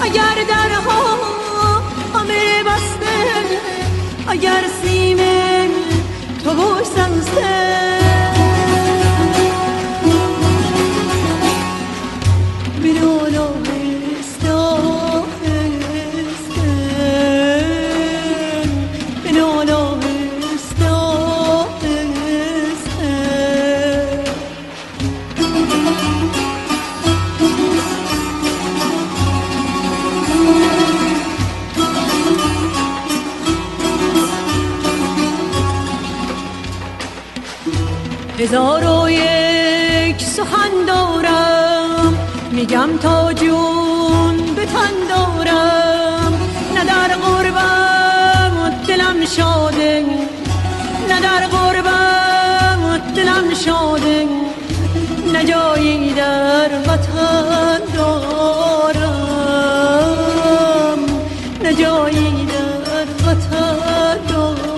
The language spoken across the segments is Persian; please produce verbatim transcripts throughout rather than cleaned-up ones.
اگر درها همه بسته، اگر سیم تو بشسته، هزار و یک سخن دارم میگم تا جون به تن دارم، نه در قربم دلم شاده، نه در قربم دلم شاده، نه جایی در وطن دارم، نه جایی در وطن دارم.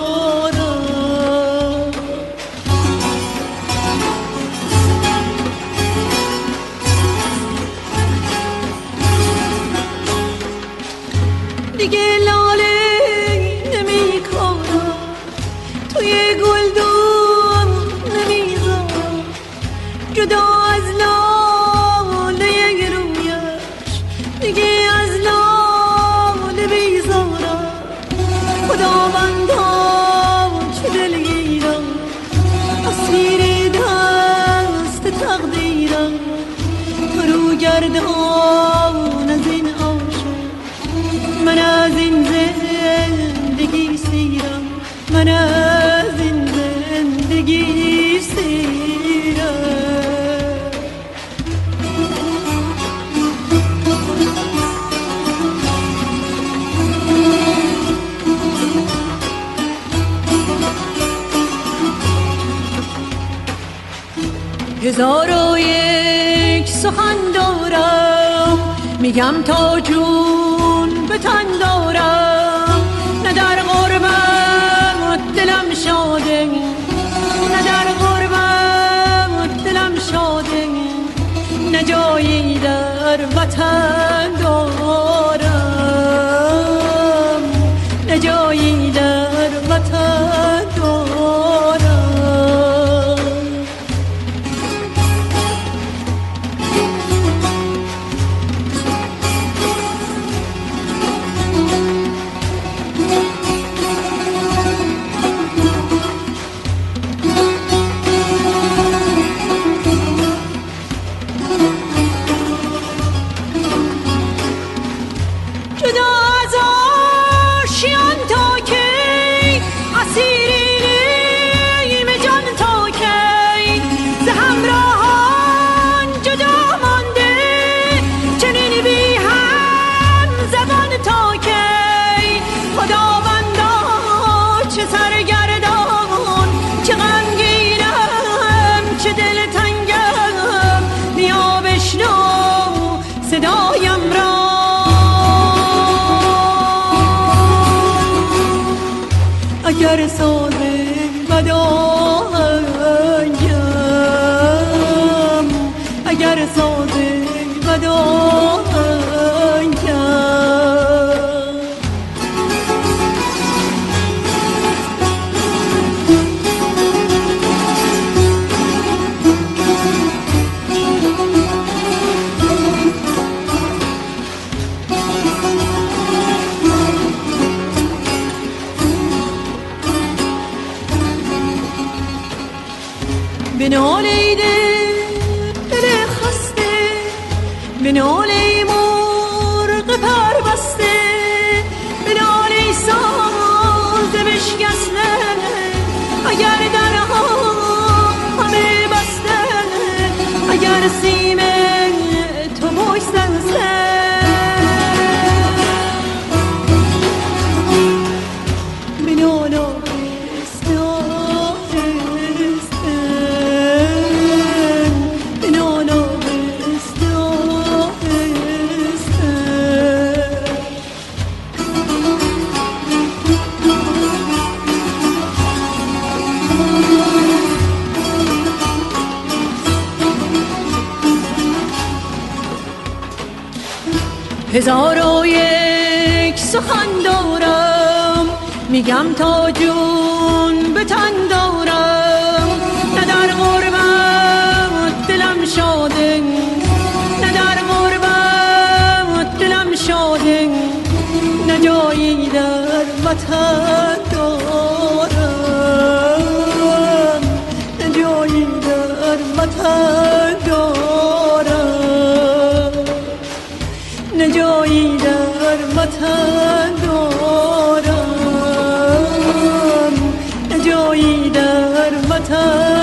دیگه لاله نمی کنم توی گلدون نمیذارم، جدا از لاله رویش دیگه از لاله بیزارم. خداوندا چه دلگیرم، اسیر دست تقدیرم، رو گردان از این من از این زندگی سیرم، من از این زندگی سیرم. هزار و یک سخن دارم میگم تا جون به تن دارم، نه در قربم دلم شاده، نه در قربم دلم شاده، نه جایی در وطن دارم، نه جایی در وطن دارم. صدایم را اگر ساز بدایم، اگر ساز بدایم. بنالی دل خسته، بنالی مرغ پر بسته، بنالی ساز بشکسته، اگر درها همه بسته، اگر سیم تو بشسته، بنالا Oh هزار و یک سخن دارم میگم تا جون به تن دارم، نه در غربت دلم شاده، نه در غربت دلم شاده، نه جایی در وطن دارم، نه جایی در وطن دارم، نه جایی در وطن دارم، نه جایی در وطن